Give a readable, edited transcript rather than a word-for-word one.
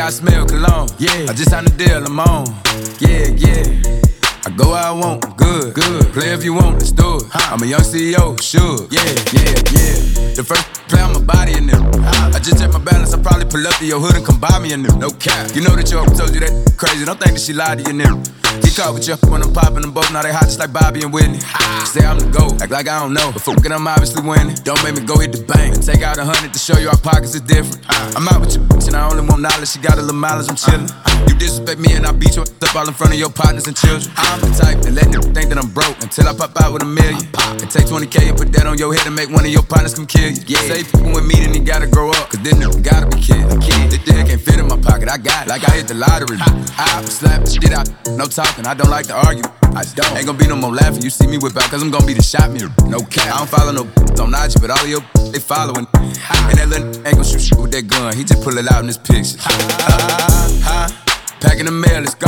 I smell cologne. Yeah, I just signed a deal, I'm on. Yeah, yeah. I go where I want, good. Play if you want, let's do it. I'm a young CEO, sure. Yeah. The first play on my body in them. I just check my balance, I probably pull up to your hood and come buy me a new. No cap. You know that your told you that crazy, don't think that she lied to you, nigga. Get caught with you when I'm popping them both, now they hot just like Bobby and Whitney. Say I'm the GOAT, act like I don't know, but fuck it, I'm obviously winning. Don't make me go hit the bank and take out 100 to show you our pockets is different. I'm out with your bitch and I only want knowledge, she got a little mileage, I'm chillin'. You disrespect me and I beat you up all in front of your partners and children. I'm the type that let them think that I'm broke until I pop out with $1 million. And take 20K and put that on your head and make one of your partners come kill you. Say people with me, then he gotta grow up, cause then nigga gotta be kid. This dick can't fit in my pocket, I got it, like I hit the lottery. I slap the shit out, no talking, I don't like to argue. I don't. Ain't gon' be no more laughing, you see me whip out, cause I'm gon' be the shot mirror. No cap. I don't follow no on IG, but all of your they following. And that little ain't gon' shoot shit with that gun, he just pull it out in this picture. Packing the mail, let's go.